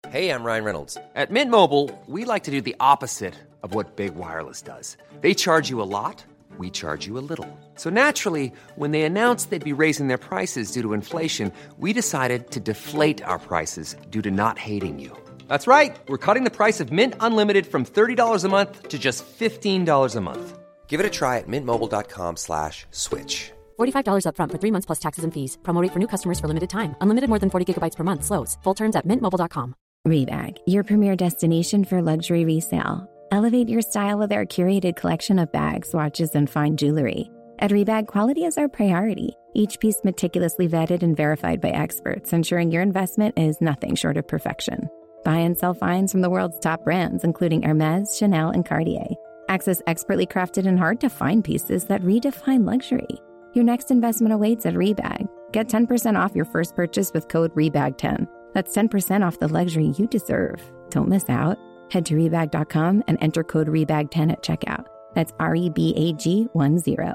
Hey, I'm Ryan Reynolds. At Mint Mobile, we like to do the opposite of what Big Wireless does. They charge you a lot, we charge you a little. So naturally, when they announced they'd be raising their prices due to inflation, we decided to deflate our prices due to not hating you. That's right. We're cutting the price of Mint Unlimited from $30 a month to just $15 a month. Give it a try at mintmobile.com/switch. $45 up front for 3 months plus taxes and fees. Promo rate for new customers for limited time. Unlimited more than 40 gigabytes per month. Slows full terms at mintmobile.com. Rebag, your premier destination for luxury resale. Elevate your style with our curated collection of bags, watches, and fine jewelry. At Rebag, quality is our priority. Each piece meticulously vetted and verified by experts, ensuring your investment is nothing short of perfection. Buy and sell finds from the world's top brands, including Hermes, Chanel, and Cartier. Access expertly crafted and hard-to-find pieces that redefine luxury. Your next investment awaits at Rebag. Get 10% off your first purchase with code REBAG10. That's 10% off the luxury you deserve. Don't miss out. Head to Rebag.com and enter code REBAG10 at checkout. That's REBAG10.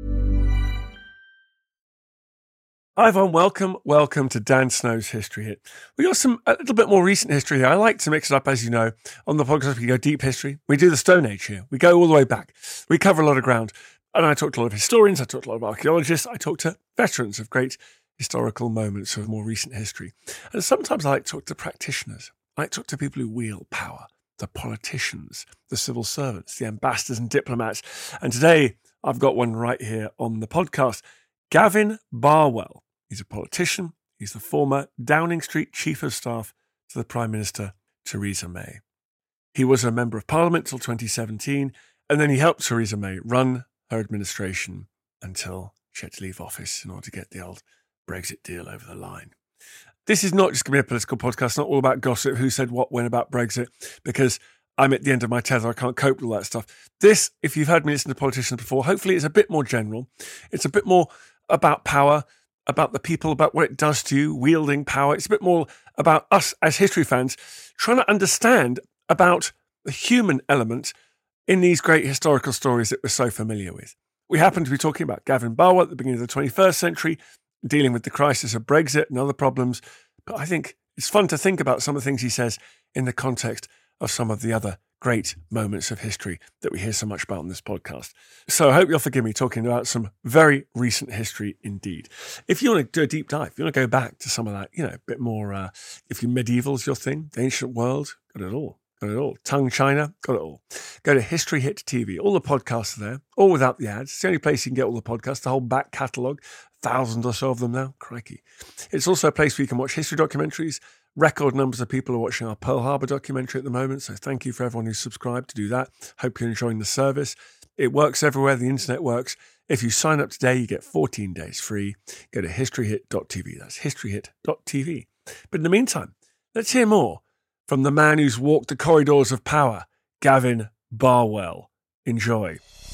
Hi everyone, welcome to Dan Snow's History Hit. We got a little bit more recent history here. I like to mix it up, as you know. On the podcast, we go deep history. We do the Stone Age here. We go all the way back. We cover a lot of ground. And I talked to a lot of historians, I talked to a lot of archaeologists, I talked to veterans of great historical moments of more recent history. And sometimes I like to talk to practitioners. I like to talk to people who wield power, the politicians, the civil servants, the ambassadors and diplomats. And today I've got one right here on the podcast. Gavin Barwell. He's a politician. He's the former Downing Street Chief of Staff to the Prime Minister, Theresa May. He was a Member of Parliament till 2017, and then he helped Theresa May run her administration until she had to leave office in order to get the old Brexit deal over the line. This is not just going to be a political podcast. It's not all about gossip, who said what, when about Brexit, because I'm at the end of my tether. I can't cope with all that stuff. This, if you've heard me listen to politicians before, hopefully it's a bit more general. It's a bit more about power, about the people, about what it does to you, wielding power. It's a bit more about us as history fans trying to understand about the human element in these great historical stories that we're so familiar with. We happen to be talking about Gavin Barwell at the beginning of the 21st century, dealing with the crisis of Brexit and other problems. But I think it's fun to think about some of the things he says in the context of some of the other great moments of history that we hear so much about on this podcast. So I hope you'll forgive me talking about some very recent history indeed. If you want to do a deep dive, if you want to go back to some of that, a bit more, if medieval's your thing, the ancient world, got it all. Got it all. Tongue China, got it all. Go to History Hit TV. All the podcasts are there, all without the ads. It's the only place you can get all the podcasts, the whole back catalogue, thousands or so of them now. Crikey. It's also a place where you can watch history documentaries. Record numbers of people are watching our Pearl Harbor documentary at the moment, so thank you for everyone who's subscribed to do that. Hope you're enjoying the service. It works everywhere the internet works. If you sign up today, you get 14 days free. Go to historyhit.tv. That's historyhit.tv. But in the meantime, let's hear more from the man who's walked the corridors of power, Gavin Barwell. Enjoy.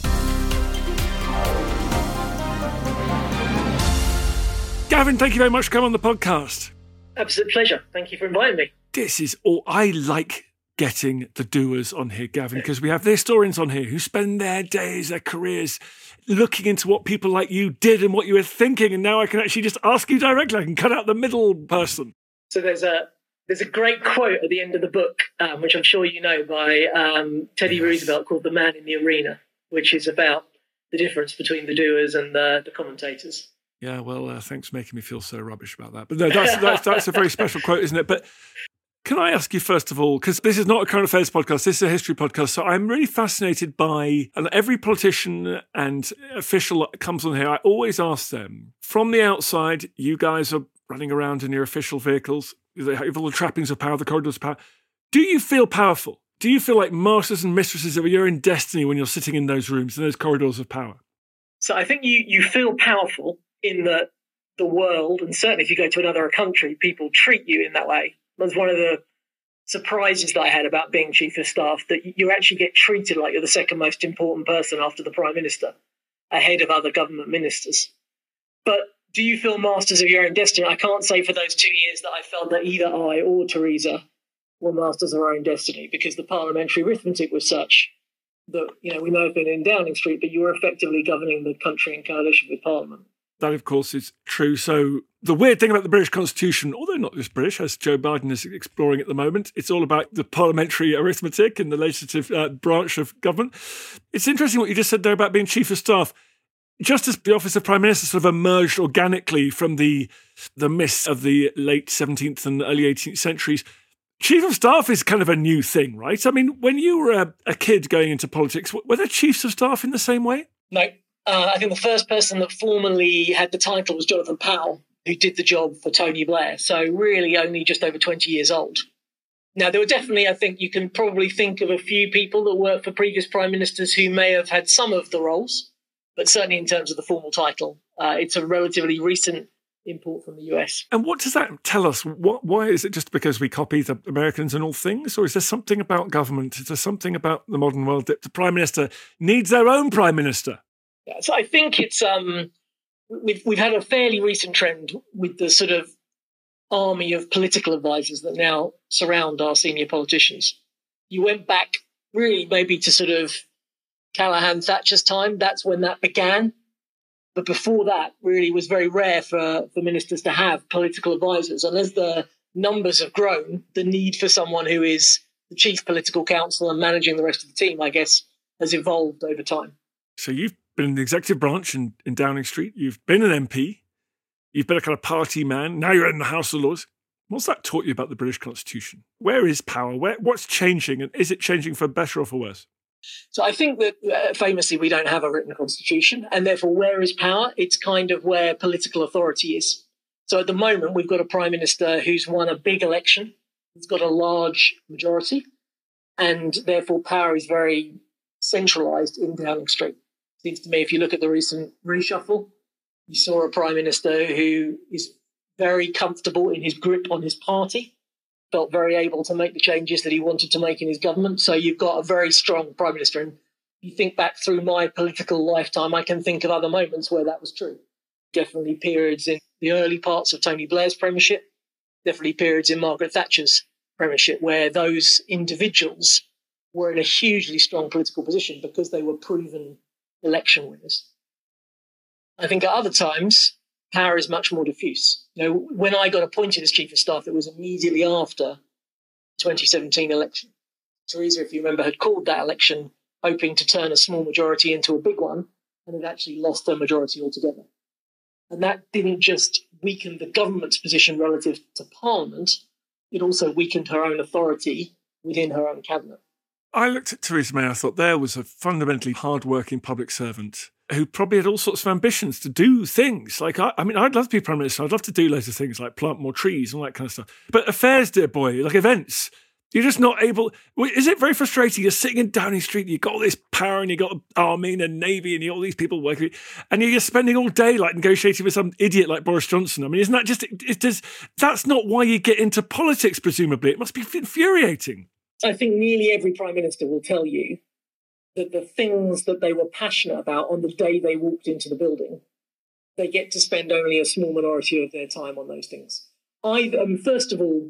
Gavin, thank you very much for coming on the podcast. Absolute pleasure. Thank you for inviting me. This is all. I like getting the doers on here, Gavin, because we have the historians on here who spend their days, their careers, looking into what people like you did and what you were thinking. And now I can actually just ask you directly. I can cut out the middle person. So there's a great quote at the end of the book, which I'm sure you know, by Teddy Roosevelt, called "The Man in the Arena," which is about the difference between the doers and the commentators. Yeah, well, thanks for making me feel so rubbish about that. But no, that's a very special quote, isn't it? But can I ask you, first of all, because this is not a current affairs podcast, this is a history podcast, so I'm really fascinated by, and every politician and official that comes on here, I always ask them, from the outside, you guys are running around in your official vehicles, you have all the trappings of power, the corridors of power. Do you feel powerful? Do you feel like masters and mistresses of your own destiny when you're sitting in those rooms, in those corridors of power? So I think you feel powerful in the world, and certainly if you go to another country, people treat you in that way. That's one of the surprises that I had about being Chief of Staff, that you actually get treated like you're the second most important person after the Prime Minister, ahead of other government ministers. But do you feel masters of your own destiny? I can't say for those 2 years that I felt that either I or Theresa were masters of our own destiny, because the parliamentary arithmetic was such that, we may have been in Downing Street, but you were effectively governing the country in coalition with Parliament. That, of course, is true. So the weird thing about the British Constitution, although not just British, as Joe Biden is exploring at the moment, it's all about the parliamentary arithmetic and the legislative branch of government. It's interesting what you just said there about being Chief of Staff. Just as the office of Prime Minister sort of emerged organically from the mists of the late 17th and early 18th centuries, Chief of Staff is kind of a new thing, right? I mean, when you were a kid going into politics, were there Chiefs of Staff in the same way? No. I think the first person that formally had the title was Jonathan Powell, who did the job for Tony Blair. So really only just over 20 years old. Now, there were definitely, I think you can probably think of a few people that worked for previous prime ministers who may have had some of the roles, but certainly in terms of the formal title, it's a relatively recent import from the US. And what does that tell us? Why is it just because we copy the Americans in all things? Or is there something about government? Is there something about the modern world that the prime minister needs their own prime minister? Yeah, so I think it's we've had a fairly recent trend with the sort of army of political advisors that now surround our senior politicians. You went back really maybe to sort of Callaghan, Thatcher's time. That's when that began. But before that, really was very rare for ministers to have political advisors. And as the numbers have grown, the need for someone who is the chief political counsel and managing the rest of the team, I guess, has evolved over time. So you've been in the executive branch in Downing Street. You've been an MP. You've been a kind of party man. Now you're in the House of Lords. What's that taught you about the British Constitution? Where is power? What's changing? And is it changing for better or for worse? So I think that famously we don't have a written constitution, and therefore where is power? It's kind of where political authority is. So at the moment we've got a prime minister who's won a big election, who's got a large majority, and therefore power is very centralised in Downing Street. Seems to me if you look at the recent reshuffle, you saw a prime minister who is very comfortable in his grip on his party, felt very able to make the changes that he wanted to make in his government. So you've got a very strong prime minister. And you think back through my political lifetime, I can think of other moments where that was true. Definitely periods in the early parts of Tony Blair's premiership, definitely periods in Margaret Thatcher's premiership, where those individuals were in a hugely strong political position because they were proven election winners. I think at other times, power is much more diffuse. You know, when I got appointed as Chief of Staff, it was immediately after the 2017 election. Theresa, if you remember, had called that election hoping to turn a small majority into a big one, and had actually lost her majority altogether. And that didn't just weaken the government's position relative to Parliament, it also weakened her own authority within her own cabinet. I looked at Theresa May and I thought there was a fundamentally hard-working public servant who probably had all sorts of ambitions to do things. Like, I mean, I'd love to be Prime Minister. I'd love to do loads of things like plant more trees and all that kind of stuff. But affairs, dear boy, like events, you're just not able... Is it very frustrating? You're sitting in Downing Street, you've got all this power and you've got an army and a navy and you've got all these people working, and you're just spending all day like negotiating with some idiot like Boris Johnson. I mean, isn't that just... That's not why you get into politics, presumably. It must be infuriating. I think nearly every Prime Minister will tell you that the things that they were passionate about on the day they walked into the building, they get to spend only a small minority of their time on those things. First of all,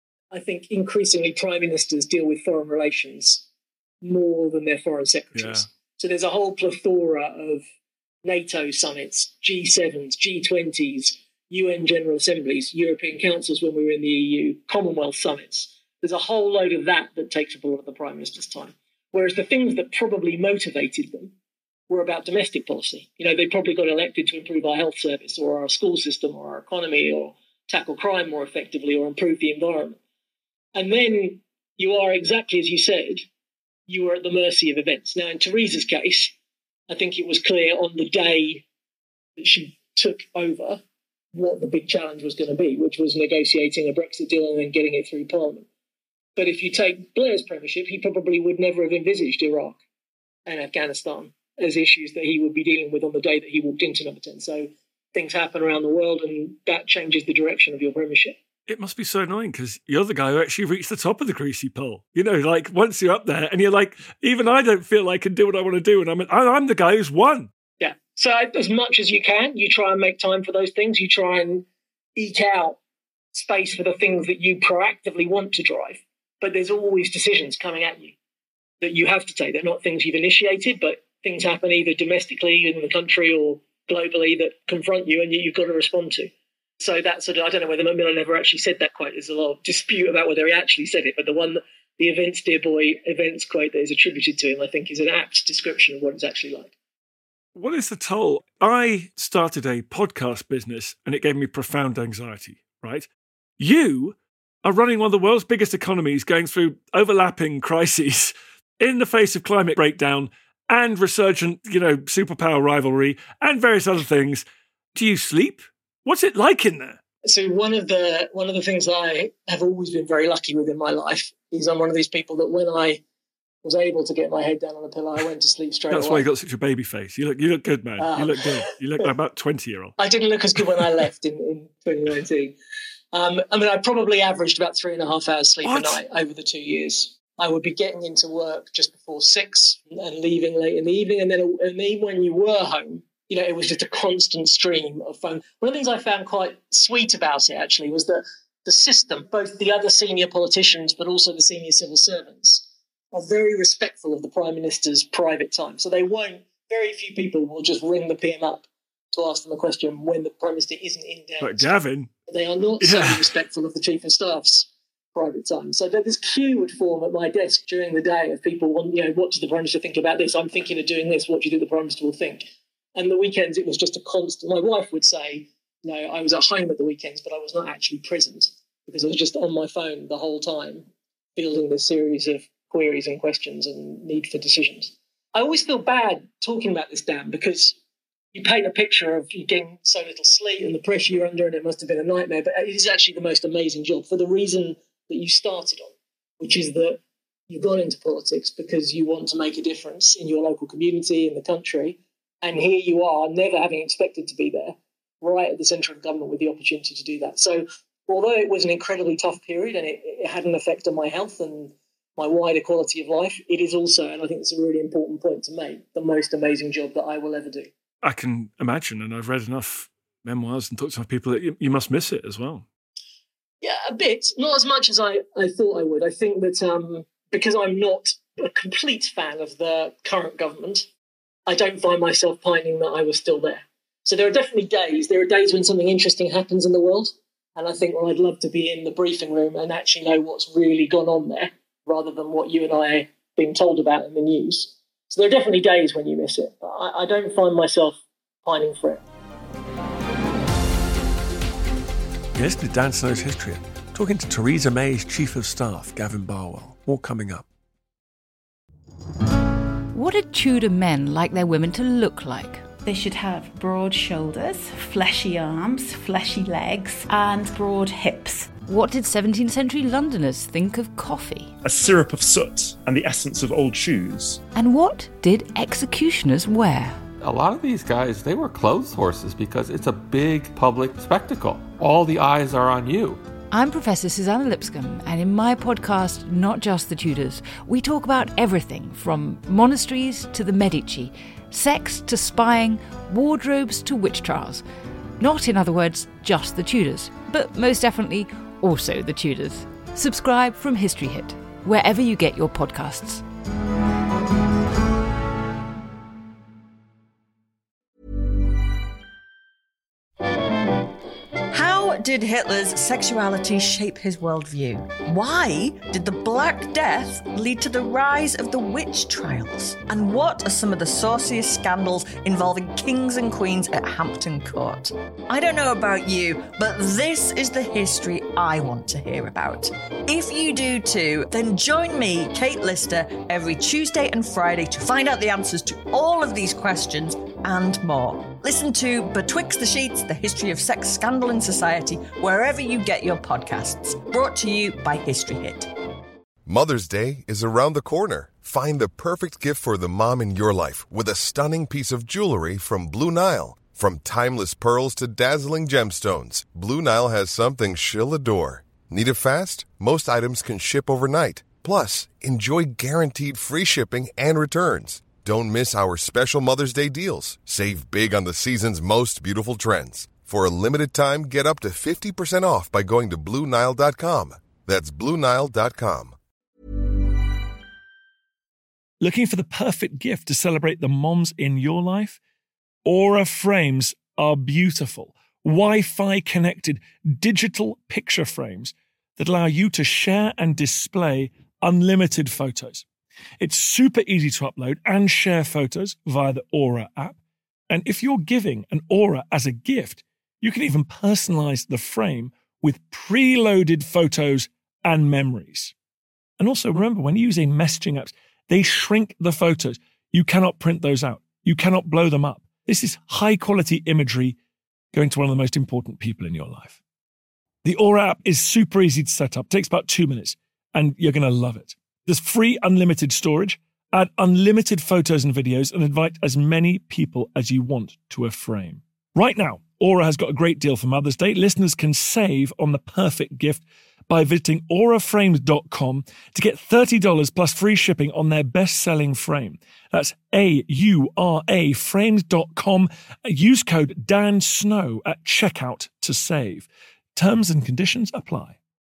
I think increasingly Prime Ministers deal with foreign relations more than their foreign secretaries. Yeah. So there's a whole plethora of NATO summits, G7s, G20s, UN General Assemblies, European Councils when we were in the EU, Commonwealth summits. There's a whole load of that takes up a lot of the Prime Minister's time. Whereas the things that probably motivated them were about domestic policy. You know, they probably got elected to improve our health service or our school system or our economy or tackle crime more effectively or improve the environment. And then you are exactly as you said, you are at the mercy of events. Now, in Theresa's case, I think it was clear on the day that she took over what the big challenge was going to be, which was negotiating a Brexit deal and then getting it through Parliament. But if you take Blair's premiership, he probably would never have envisaged Iraq and Afghanistan as issues that he would be dealing with on the day that he walked into Number 10. So things happen around the world and that changes the direction of your premiership. It must be so annoying because you're the guy who actually reached the top of the greasy pole. You know, like once you're up there and you're like, even I don't feel like I can do what I want to do. And I'm the guy who's won. Yeah. So as much as you can, you try and make time for those things. You try and eke out space for the things that you proactively want to drive. But there's always decisions coming at you that you have to take. They're not things you've initiated, but things happen either domestically in the country or globally that confront you and you've got to respond to. So that sort of, I don't know whether Macmillan ever actually said that quote. There's a lot of dispute about whether he actually said it, but the events, dear boy, events quote that is attributed to him, I think is an apt description of what it's actually like. What is the toll? I started a podcast business and it gave me profound anxiety, right? You are running one of the world's biggest economies going through overlapping crises in the face of climate breakdown and resurgent, superpower rivalry and various other things. Do you sleep? What's it like in there? So one of the things that I have always been very lucky with in my life is I'm one of these people that when I was able to get my head down on a pillow, I went to sleep straight away. That's why you got such a baby face. You look good, man. You look good. You look like about 20-year-old. I didn't look as good when I left in 2019. I probably averaged about 3.5 hours sleep a night over the 2 years. I would be getting into work just before 6 and leaving late in the evening. And even when you were home, it was just a constant stream of phone. One of the things I found quite sweet about it, actually, was that the system, both the other senior politicians, but also the senior civil servants, are very respectful of the Prime Minister's private time. So very few people will just ring the PM up to ask them a question when the Prime Minister isn't in town. Like Gavin. They are not so respectful of the Chief of Staff's private time. So this queue would form at my desk during the day of people, what does the Prime Minister think about this? I'm thinking of doing this. What do you think the Prime Minister will think? And the weekends, it was just a constant. My wife would say, I was at home at the weekends, but I was not actually present because I was just on my phone the whole time, fielding this series of queries and questions and need for decisions. I always feel bad talking about this, Dan, because you paint a picture of you getting so little sleep and the pressure you're under, and it must have been a nightmare. But it is actually the most amazing job for the reason that you started on, which is that you got into politics because you want to make a difference in your local community, in the country. And here you are, never having expected to be there, right at the centre of government with the opportunity to do that. So although it was an incredibly tough period and it had an effect on my health and my wider quality of life, it is also, and I think it's a really important point to make, the most amazing job that I will ever do. I can imagine, and I've read enough memoirs and talked to enough people that you must miss it as well. Yeah, a bit. Not as much as I thought I would. I think that because I'm not a complete fan of the current government, I don't find myself pining that I was still there. So there are definitely days. There are days when something interesting happens in the world, and I think, I'd love to be in the briefing room and actually know what's really gone on there, rather than what you and I are being told about in the news. So there are definitely days when you miss it, but I don't find myself pining for it. Yes, to Dan Snow's History, talking to Theresa May's Chief of Staff, Gavin Barwell. More coming up. What did Tudor men like their women to look like? They should have broad shoulders, fleshy arms, fleshy legs, and broad hips. What did 17th century Londoners think of coffee? A syrup of soot and the essence of old shoes. And what did executioners wear? A lot of these guys, they were clothes horses because it's a big public spectacle. All the eyes are on you. I'm Professor Susanna Lipscomb, and in my podcast, Not Just the Tudors, we talk about everything from monasteries to the Medici, sex to spying, wardrobes to witch trials. Not, in other words, just the Tudors, but most definitely also the Tudors. Subscribe from History Hit, wherever you get your podcasts. How did Hitler's sexuality shape his worldview? Why did the Black Death lead to the rise of the witch trials? And what are some of the sauciest scandals involving kings and queens at Hampton Court? I don't know about you, but this is the history I want to hear about. If you do too, then join me, Kate Lister, every Tuesday and Friday to find out the answers to all of these questions and more. Listen to Betwixt the Sheets, The History of Sex, Scandal and Society, wherever you get your podcasts. Brought to you by History Hit. Mother's Day is around the corner. Find the perfect gift for the mom in your life with a stunning piece of jewelry from Blue Nile. From timeless pearls to dazzling gemstones, Blue Nile has something she'll adore. Need it fast? Most items can ship overnight. Plus, enjoy guaranteed free shipping and returns. Don't miss our special Mother's Day deals. Save big on the season's most beautiful trends. For a limited time, get up to 50% off by going to BlueNile.com. That's BlueNile.com. Looking for the perfect gift to celebrate the moms in your life? Aura frames are beautiful, Wi-Fi connected digital picture frames that allow you to share and display unlimited photos. It's super easy to upload and share photos via the Aura app. And if you're giving an Aura as a gift, you can even personalize the frame with preloaded photos and memories. And also remember, when you're using messaging apps, they shrink the photos. You cannot print those out. You cannot blow them up. This is high quality imagery going to one of the most important people in your life. The Aura app is super easy to set up. It takes about 2 minutes and you're going to love it. There's free unlimited storage, add unlimited photos and videos, and invite as many people as you want to a frame. Right now, Aura has got a great deal for Mother's Day. Listeners can save on the perfect gift by visiting auraframes.com to get $30 plus free shipping on their best-selling frame. That's AURA frames.com. Use code DANSNOW at checkout to save. Terms and conditions apply.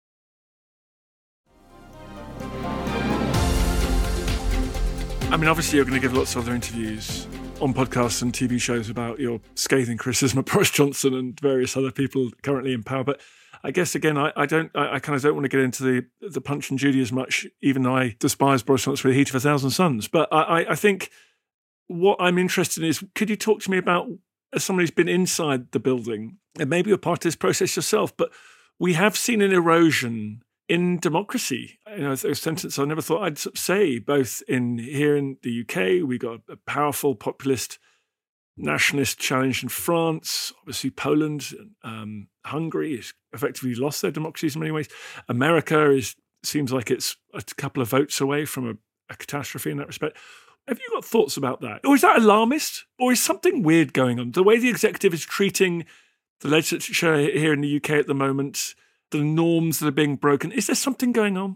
I mean, obviously you're going to give lots of other interviews on podcasts and TV shows about your scathing criticism of Boris Johnson and various other people currently in power. But I guess, again, I kind of don't want to get into the Punch and Judy as much, even though I despise Boris Johnson with the heat of 1,000 suns. But I think what I'm interested in is, could you talk to me about, as someone who's been inside the building, and maybe you're part of this process yourself, but we have seen an erosion in democracy. You know, a sentence I never thought I'd say, both here in the UK, we got a powerful populist nationalist challenge in France. Obviously, Poland, Hungary has effectively lost their democracies in many ways. America seems like it's a couple of votes away from a catastrophe in that respect. Have you got thoughts about that? Or is that alarmist? Or is something weird going on? The way the executive is treating the legislature here in the UK at the moment, the norms that are being broken, is there something going on?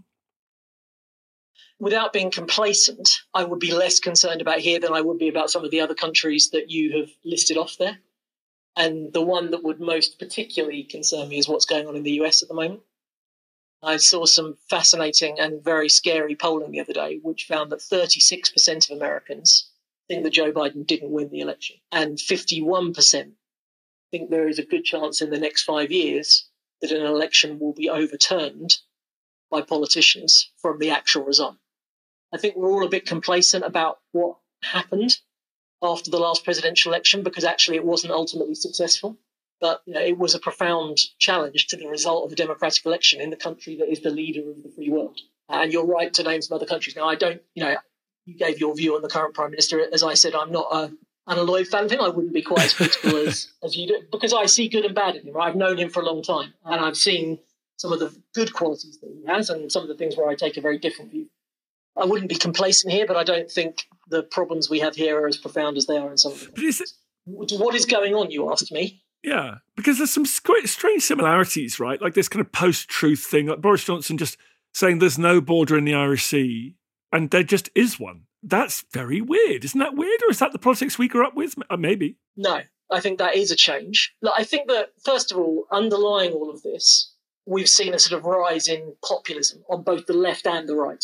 Without being complacent, I would be less concerned about here than I would be about some of the other countries that you have listed off there. And the one that would most particularly concern me is what's going on in the US at the moment. I saw some fascinating and very scary polling the other day, which found that 36% of Americans think that Joe Biden didn't win the election. And 51% think there is a good chance in the next 5 years that an election will be overturned by politicians from the actual result. I think we're all a bit complacent about what happened after the last presidential election, because actually it wasn't ultimately successful. But it was a profound challenge to the result of a democratic election in the country that is the leader of the free world. And you're right to name some other countries. Now, I don't, you gave your view on the current prime minister. As I said, I'm not an unalloyed fan of him. I wouldn't be quite as critical as you do, because I see good and bad in him. I've known him for a long time, and I've seen some of the good qualities that he has and some of the things where I take a very different view. I wouldn't be complacent here, but I don't think the problems we have here are as profound as they are in some of the countries. What is going on, you asked me? Yeah, because there's some quite strange similarities, right? Like this kind of post-truth thing, like Boris Johnson just saying there's no border in the Irish Sea, and there just is one. That's very weird. Isn't that weird? Or is that the politics we grew up with? Maybe. No, I think that is a change. I think that, first of all, underlying all of this, we've seen a sort of rise in populism on both the left and the right.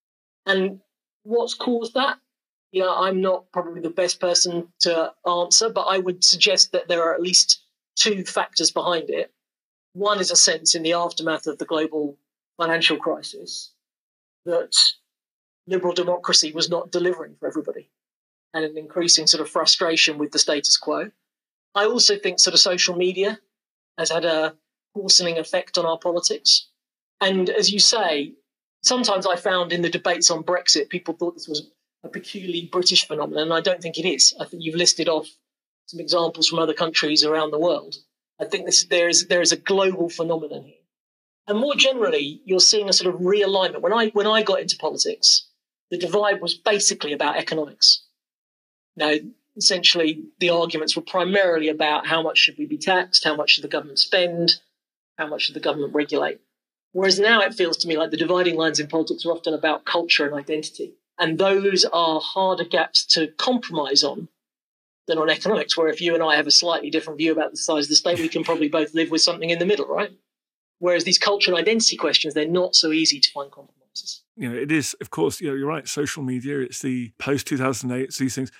And what's caused that? I'm not probably the best person to answer, but I would suggest that there are at least two factors behind it. One is a sense in the aftermath of the global financial crisis that liberal democracy was not delivering for everybody, and an increasing sort of frustration with the status quo. I also think sort of social media has had a coarsening effect on our politics. And as you say, sometimes I found in the debates on Brexit, people thought this was a peculiarly British phenomenon, and I don't think it is. I think you've listed off some examples from other countries around the world. I think there is a global phenomenon here. And more generally, you're seeing a sort of realignment. When I got into politics, the divide was basically about economics. Now, essentially, the arguments were primarily about how much should we be taxed, how much should the government spend, how much should the government regulate. Whereas now it feels to me like the dividing lines in politics are often about culture and identity. And those are harder gaps to compromise on than on economics, where if you and I have a slightly different view about the size of the state, we can probably both live with something in the middle, right? Whereas these culture and identity questions, they're not so easy to find compromises. It is, of course, you're right, social media, it's the post-2008, it's these things.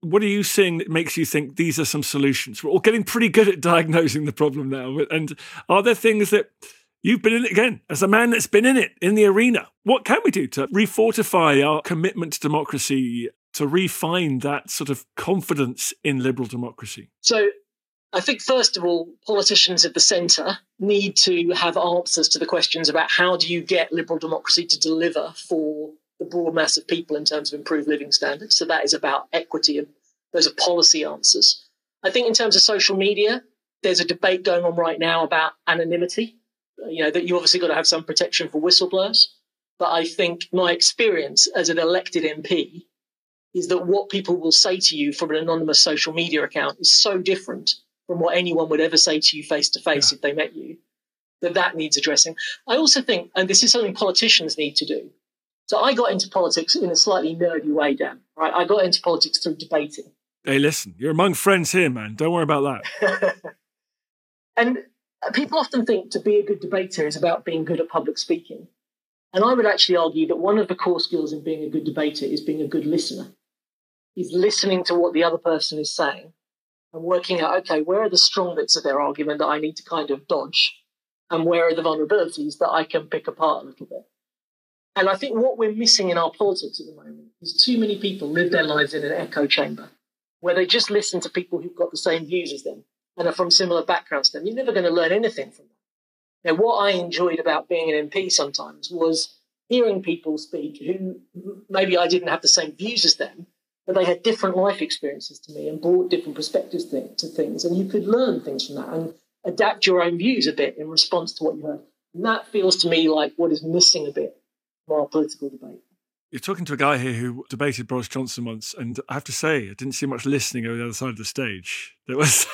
What are you seeing that makes you think these are some solutions? We're all getting pretty good at diagnosing the problem now. And are there things that you've been in it again, as a man that's been in it, in the arena? What can we do to refortify our commitment to democracy, to refine that sort of confidence in liberal democracy? So I think, first of all, politicians at the centre need to have answers to the questions about how do you get liberal democracy to deliver for the broad mass of people in terms of improved living standards. So that is about equity, and those are policy answers. I think in terms of social media, there's a debate going on right now about anonymity, that you obviously got to have some protection for whistleblowers. But I think my experience as an elected MP is that what people will say to you from an anonymous social media account is so different from what anyone would ever say to you face to face if they met you, that needs addressing. I also think, and this is something politicians need to do. So I got into politics in a slightly nerdy way, Dan, right? I got into politics through debating. Hey, listen, you're among friends here, man. Don't worry about that. And people often think to be a good debater is about being good at public speaking. And I would actually argue that one of the core skills in being a good debater is being a good listener, is listening to what the other person is saying and working out, okay, where are the strong bits of their argument that I need to kind of dodge, and where are the vulnerabilities that I can pick apart a little bit. And I think what we're missing in our politics at the moment is too many people live their lives in an echo chamber where they just listen to people who've got the same views as them and are from similar backgrounds to them. You're never going to learn anything from that. Now, what I enjoyed about being an MP sometimes was hearing people speak who maybe I didn't have the same views as them, but they had different life experiences to me and brought different perspectives to things. And you could learn things from that and adapt your own views a bit in response to what you heard. And that feels to me like what is missing a bit from our political debate. You're talking to a guy here who debated Boris Johnson once, and I have to say, I didn't see much listening over the other side of the stage. There was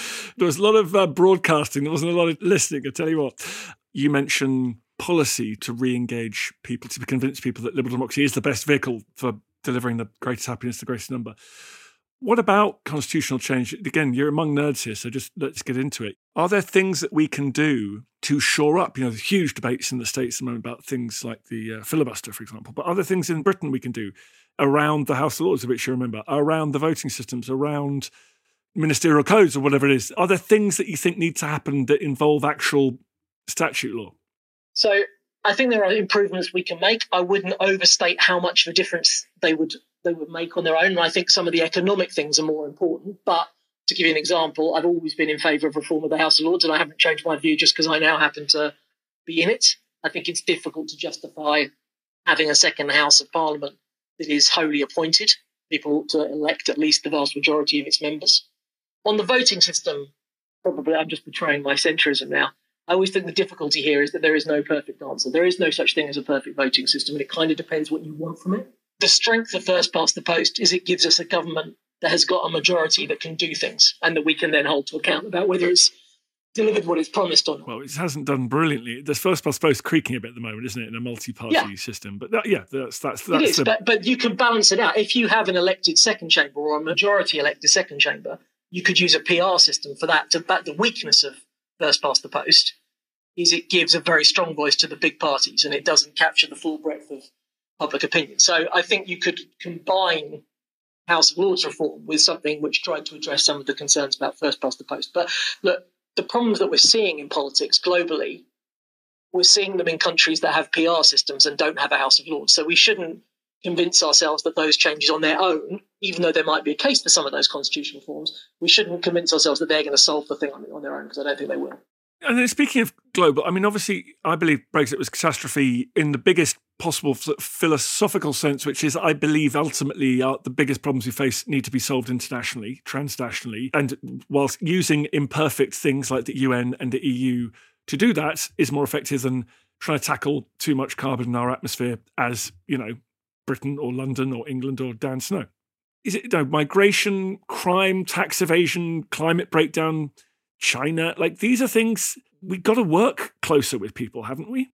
a lot of broadcasting. There wasn't a lot of listening, I tell you what. You mentioned policy to re-engage people, to convince people that liberal democracy is the best vehicle for delivering the greatest happiness to the greatest number. What about constitutional change? Again, you're among nerds here, so just let's get into it. Are there things that we can do to shore up? There's huge debates in the States at the moment about things like the filibuster, for example. But are there things in Britain we can do around the House of Lords, of which you remember, around the voting systems, around ministerial codes or whatever it is? Are there things that you think need to happen that involve actual statute law? So I think there are improvements we can make. I wouldn't overstate how much of a difference they would make on their own. And I think some of the economic things are more important. But to give you an example, I've always been in favour of reform of the House of Lords, and I haven't changed my view just because I now happen to be in it. I think it's difficult to justify having a second House of Parliament that is wholly appointed. People ought to elect at least the vast majority of its members. On the voting system, probably I'm just betraying my centrism now. I always think the difficulty here is that there is no perfect answer. There is no such thing as a perfect voting system, and it kind of depends what you want from it. The strength of first past the post is it gives us a government that has got a majority that can do things and that we can then hold to account about whether it's delivered what it's promised or not. Well, it hasn't done brilliantly. There's first past post creaking a bit at the moment, isn't it, in a multi-party system? But that's it is, but you can balance it out. If you have an elected second chamber or a majority elected second chamber, you could use a PR system for that. But the weakness of first past the post is it gives a very strong voice to the big parties and it doesn't capture the full breadth of public opinion. So I think you could combine House of Lords reform with something which tried to address some of the concerns about first past the post. But look, the problems that we're seeing in politics globally, we're seeing them in countries that have PR systems and don't have a House of Lords. So we shouldn't convince ourselves that those changes on their own, even though there might be a case for some of those constitutional reforms, we shouldn't convince ourselves that they're going to solve the thing on their own, because I don't think they will. And then speaking of global, obviously, I believe Brexit was catastrophe in the biggest possible philosophical sense, which is, I believe, ultimately the biggest problems we face need to be solved internationally, transnationally. And whilst using imperfect things like the UN and the EU to do that is more effective than trying to tackle too much carbon in our atmosphere as, Britain or London or England or Dan Snow. Is it migration, crime, tax evasion, climate breakdown, China? These are things we've got to work closer with people, haven't we?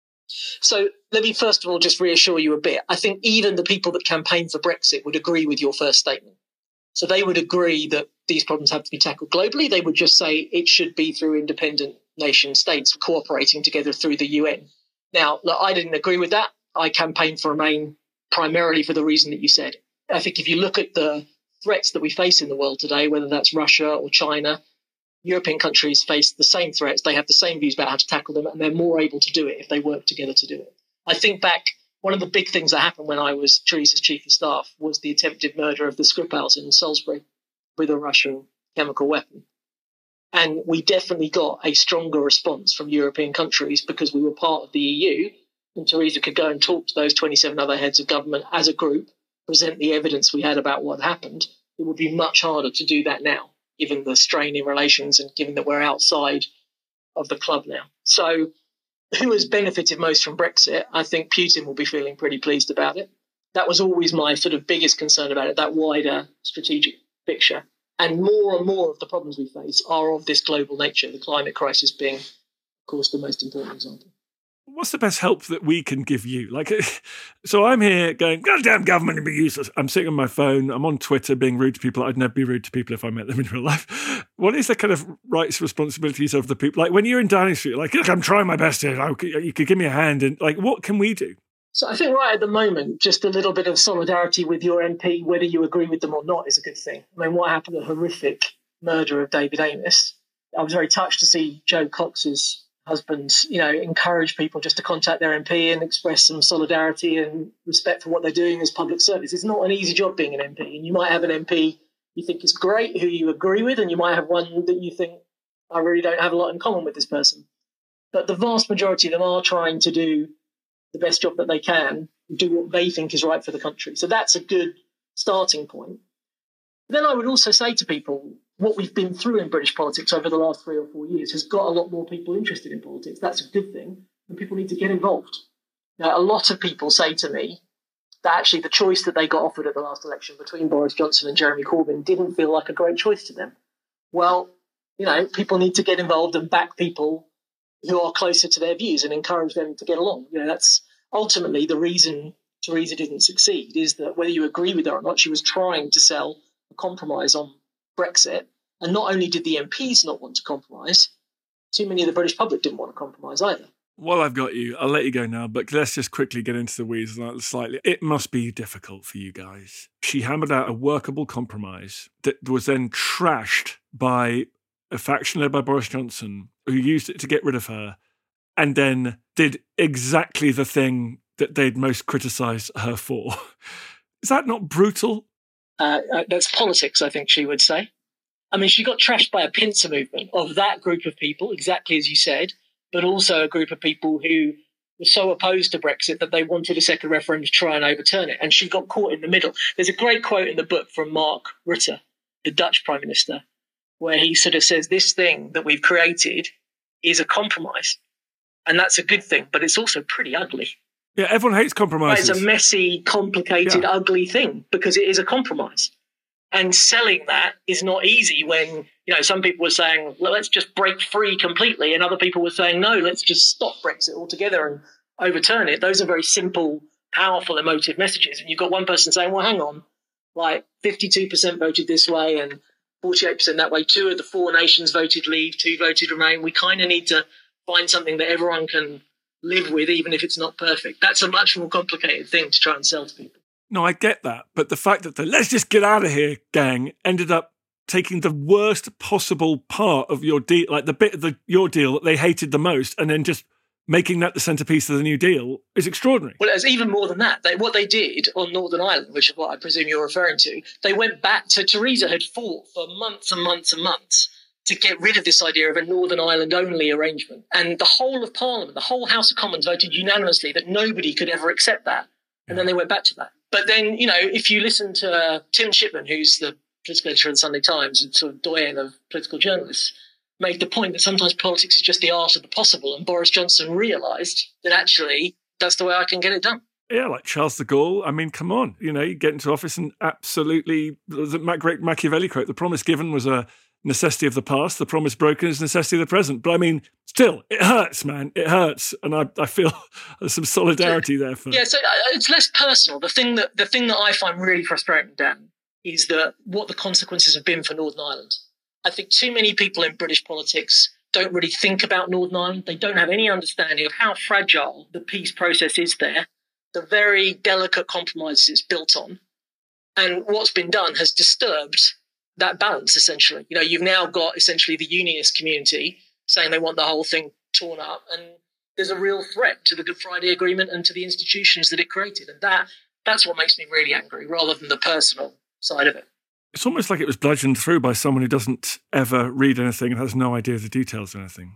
So let me first of all just reassure you a bit. I think even the people that campaign for Brexit would agree with your first statement. So they would agree that these problems have to be tackled globally. They would just say it should be through independent nation states cooperating together through the UN. Now, look, I didn't agree with that. I campaigned for Remain primarily for the reason that you said. I think if you look at the threats that we face in the world today, whether that's Russia or China, European countries face the same threats. They have the same views about how to tackle them, and they're more able to do it if they work together to do it. I think back, one of the big things that happened when I was Theresa's chief of staff was the attempted murder of the Skripals in Salisbury with a Russian chemical weapon. And we definitely got a stronger response from European countries because we were part of the EU, and Theresa could go and talk to those 27 other heads of government as a group, present the evidence we had about what happened. It would be much harder to do that now, given the strain in relations and given that we're outside of the club now. So who has benefited most from Brexit? I think Putin will be feeling pretty pleased about it. That was always my sort of biggest concern about it, that wider strategic picture. And more of the problems we face are of this global nature, the climate crisis being, of course, the most important example. What's the best help that we can give you? Like, so I'm here going, goddamn government, be useless. I'm sitting on my phone. I'm on Twitter being rude to people. I'd never be rude to people if I met them in real life. What is the kind of rights, responsibilities of the people? Like when you're in Downing Street, like, look, I'm trying my best here. You could give me a hand. And like, what can we do? So I think right at the moment, just a little bit of solidarity with your MP, whether you agree with them or not, is a good thing. I mean, what happened, the horrific murder of David Amess, I was very touched to see Joe Cox's husband, encourage people just to contact their MP and express some solidarity and respect for what they're doing as public service. It's not an easy job being an MP, and you might have an MP you think is great, who you agree with, and you might have one that you think, I really don't have a lot in common with this person. But the vast majority of them are trying to do the best job that they can, do what they think is right for the country. So that's a good starting point. Then I would also say to people, what we've been through in British politics over the last 3 or 4 years has got a lot more people interested in politics. That's a good thing, and people need to get involved. Now, a lot of people say to me that actually the choice that they got offered at the last election between Boris Johnson and Jeremy Corbyn didn't feel like a great choice to them. Well, people need to get involved and back people who are closer to their views and encourage them to get along. That's ultimately the reason Theresa didn't succeed, is that whether you agree with her or not, she was trying to sell a compromise on Brexit. And not only did the MPs not want to compromise, too many of the British public didn't want to compromise either. Well, I've got you. I'll let you go now, but let's just quickly get into the weeds slightly. It must be difficult for you guys. She hammered out a workable compromise that was then trashed by a faction led by Boris Johnson, who used it to get rid of her, and then did exactly the thing that they'd most criticised her for. Is that not brutal? That's politics, I think she would say. I mean, she got trashed by a pincer movement of that group of people, exactly as you said, but also a group of people who were so opposed to Brexit that they wanted a second referendum to try and overturn it. And she got caught in the middle. There's a great quote in the book from Mark Rutte, the Dutch Prime Minister, where he sort of says, this thing that we've created is a compromise. And that's a good thing, but it's also pretty ugly. Yeah, everyone hates compromises. It's a messy, complicated, ugly thing because it is a compromise. And selling that is not easy when, some people were saying, well, let's just break free completely. And other people were saying, no, let's just stop Brexit altogether and overturn it. Those are very simple, powerful, emotive messages. And you've got one person saying, well, hang on, 52% voted this way and 48% that way. 2 of the 4 nations voted leave, 2 voted remain. We kind of need to find something that everyone can live with, even if it's not perfect. That's a much more complicated thing to try and sell to people. No, I get that. But the fact that the let's just get out of here gang ended up taking the worst possible part of your deal, like the bit of your deal that they hated the most, and then just making that the centrepiece of the new deal is extraordinary. Well, it's even more than that. What they did on Northern Ireland, which is what I presume you're referring to, they went back to Theresa had fought for months and months and months to get rid of this idea of a Northern Ireland-only arrangement. And the whole of Parliament, the whole House of Commons voted unanimously that nobody could ever accept that. And then they went back to that. But then, if you listen to Tim Shipman, who's the political editor of the Sunday Times and sort of doyen of political journalists, made the point that sometimes politics is just the art of the possible. And Boris Johnson realised that actually that's the way I can get it done. Yeah, like Charles de Gaulle. I mean, come on. You get into office and absolutely, the great Machiavelli quote, the promise given was a necessity of the past, the promise broken is necessity of the present. But I mean, still, it hurts, man. It hurts. And I feel there's some solidarity there for... Yeah, so it's less personal. The thing that I find really frustrating, Dan, is what the consequences have been for Northern Ireland. I think too many people in British politics don't really think about Northern Ireland. They don't have any understanding of how fragile the peace process is there, the very delicate compromises it's built on, And what's been done has disturbed that balance, essentially. You've now got essentially the unionist community saying they want the whole thing torn up, and there's a real threat to the Good Friday Agreement and to the institutions that it created. And that's what makes me really angry, rather than the personal side of it. It's almost like it was bludgeoned through by someone who doesn't ever read anything and has no idea of the details of anything.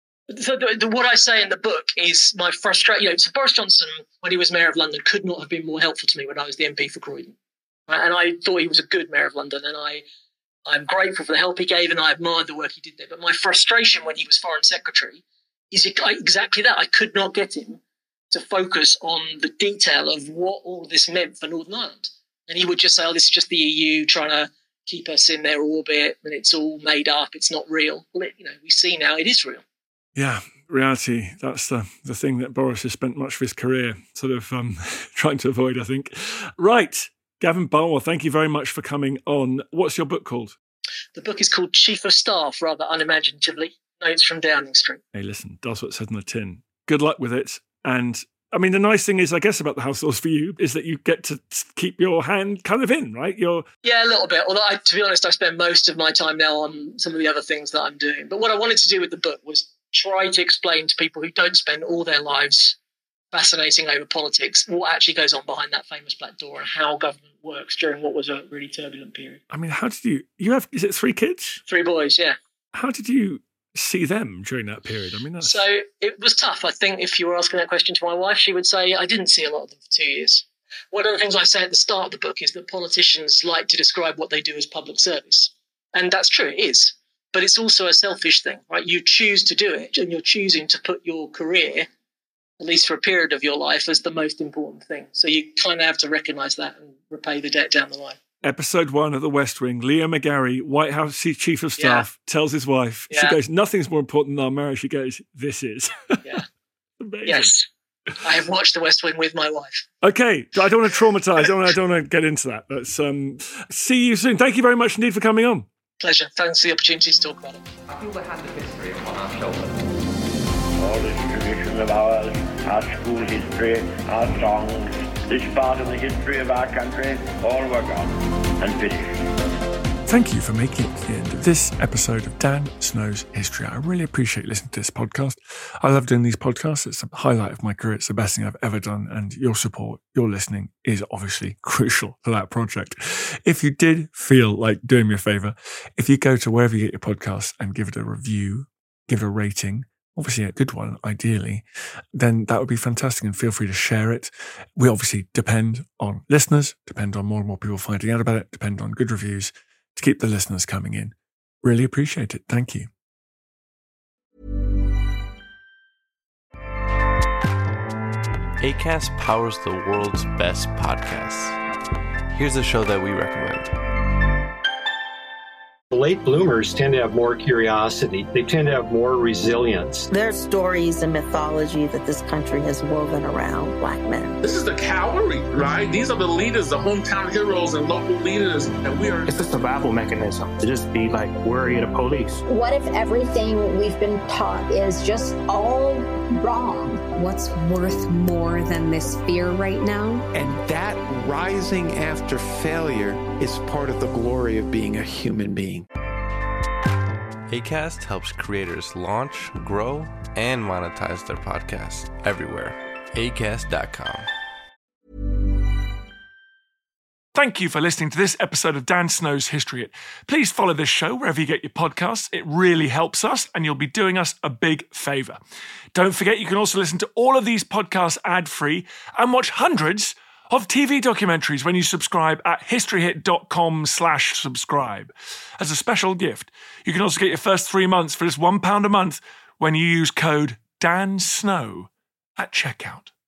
So what I say in the book is my frustration. So Boris Johnson, when he was Mayor of London, could not have been more helpful to me when I was the MP for Croydon. And I thought he was a good Mayor of London, and I'm grateful for the help he gave, and I admired the work he did there. But my frustration when he was Foreign Secretary is exactly that. I could not get him to focus on the detail of what all this meant for Northern Ireland. And he would just say, this is just the EU trying to keep us in their orbit, and it's all made up, it's not real. Well, we see now it is real. Yeah, reality, that's the thing that Boris has spent much of his career sort of trying to avoid, I think. Right, Gavin Barwell, thank you very much for coming on. What's your book called? The book is called Chief of Staff, rather unimaginatively. Notes from Downing Street. Hey, listen, that's what it says on the tin. Good luck with it. And I mean, the nice thing is, I guess, about the House Laws for you is that you get to keep your hand kind of in, right? Yeah, a little bit. Although, to be honest, I spend most of my time now on some of the other things that I'm doing. But what I wanted to do with the book was try to explain to people who don't spend all their lives fascinating over politics what actually goes on behind that famous black door and how government works during what was a really turbulent period. I mean, how did you have, is it 3 kids? 3 boys, yeah. How did you see them during that period? I mean, So it was tough. I think if you were asking that question to my wife, she would say, I didn't see a lot of them for 2 years. One of the things I say at the start of the book is that politicians like to describe what they do as public service. And that's true, it is. But it's also a selfish thing, right? You choose to do it, and you're choosing to put your career, at least for a period of your life, as the most important thing. So you kind of have to recognise that and repay the debt down the line. Episode 1 of The West Wing, Leo McGarry, White House Chief of Staff, tells his wife, she goes, nothing's more important than our marriage. She goes, this is. Yeah. Amazing. Yes. I have watched The West Wing with my wife. Okay. I don't want to traumatise. I don't want to get into that. But see you soon. Thank you very much indeed for coming on. Pleasure. Thanks for the opportunity to talk about it. I feel the hand of history upon our shoulders. All this tradition of ours, our school history, our songs, this part of the history of our country, all were gone and finished. Thank you for making it to the end of this episode of Dan Snow's History. I really appreciate listening to this podcast. I love doing these podcasts. It's a highlight of my career. It's the best thing I've ever done. And your support, your listening is obviously crucial to that project. If you did feel like doing me a favour, if you go to wherever you get your podcasts and give it a review, give it a rating, obviously a good one, ideally, then that would be fantastic, and feel free to share it. We obviously depend on listeners, depend on more and more people finding out about it, depend on good reviews to keep the listeners coming in. Really appreciate it. Thank you. Acast powers the world's best podcasts. Here's a show that we recommend. Late bloomers tend to have more curiosity. They tend to have more resilience. There's stories and mythology that this country has woven around Black men. This is the cavalry, right? These are the leaders, the hometown heroes and local leaders. And we are... It's a survival mechanism to just be like worried of police. What if everything we've been taught is just all wrong? What's worth more than this fear right now? And that rising after failure is part of the glory of being a human being. Acast helps creators launch, grow, and monetize their podcasts everywhere. Acast.com. Thank you for listening to this episode of Dan Snow's History Hit. Please follow this show wherever you get your podcasts. It really helps us, and you'll be doing us a big favour. Don't forget, you can also listen to all of these podcasts ad-free and watch hundreds of TV documentaries when you subscribe at historyhit.com/subscribe. As a special gift, you can also get your first 3 months for just £1 a month when you use code DANSNOW at checkout.